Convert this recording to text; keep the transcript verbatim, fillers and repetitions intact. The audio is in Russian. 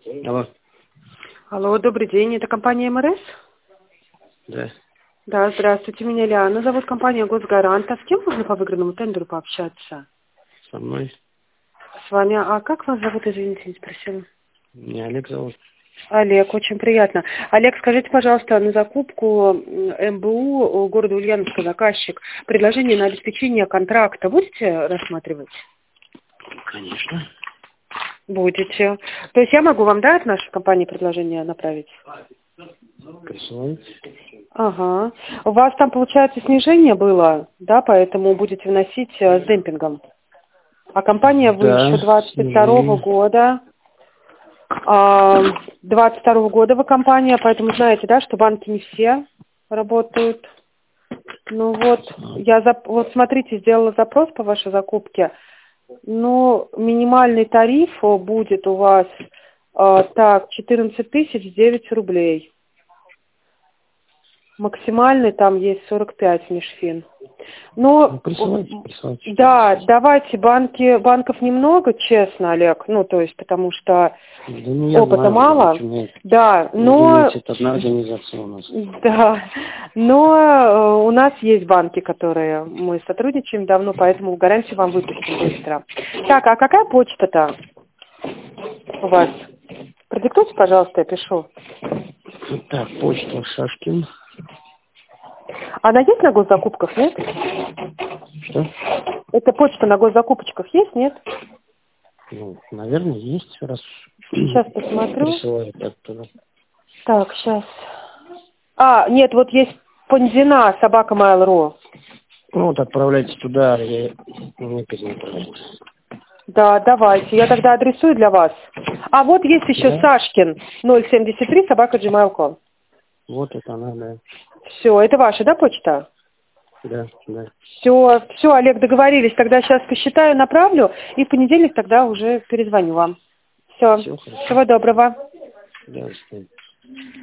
Алло. Алло, добрый день, это компания МРС? Да. Да, здравствуйте, меня Лиана зовут, компания Госгарант. А с кем можно по выигранному тендеру пообщаться? Со мной. С вами, а как вас зовут, извините, не спросила? Меня Олег зовут. Олег, очень приятно. Олег, скажите, пожалуйста, на закупку МБУ города Ульяновска заказчик предложение на обеспечение контракта будете рассматривать? Конечно. Будете. То есть я могу вам, да, от нашей компании предложение направить? Присылайте. Ага. У вас там, получается, снижение было, да, поэтому будете вносить э, с демпингом. А компания вы Да, еще двадцать второго года. А, двадцать второго года вы компания, поэтому знаете, да, что банки не все работают. Ну вот, я зап... вот смотрите, сделала запрос по вашей закупке. Ну, минимальный тариф будет у вас а, так, четырнадцать тысяч девять рублей. Максимальный там есть сорок пять межфин. Но, Ну, присылайте, присылайте. да, давайте, банки, банков немного, честно, Олег, ну, то есть, потому что Да, ну, я опыта знаю, мало, да, да, вы но... думаете, это одна организация у нас? Да, но э, у нас есть банки, которые мы сотрудничаем давно, поэтому гарантию вам выпустим быстро. Так, а какая почта-то у вас? Продиктуйте, пожалуйста, я пишу. Так, почта Шашкин. Она есть на госзакупках, нет? Что? Эта почта на госзакупочках есть, нет? Ну, наверное, есть, раз Сейчас посмотрю. присылают оттуда. Так, сейчас. А, нет, вот есть Панзина, собака Mail.ru. Ну, вот отправляйте туда, я не перенаправляйте. Да, давайте. Я тогда адресую для вас. А вот есть еще Да? Сашкин, ноль семьдесят три, собака джимейл точка ком. Вот это она, да. Все, это ваша, да, почта? Да, да. Все, все, Олег, договорились. Тогда сейчас посчитаю, направлю, и в понедельник тогда уже перезвоню вам. Все, Все хорошо. всего доброго. Да, до свидания.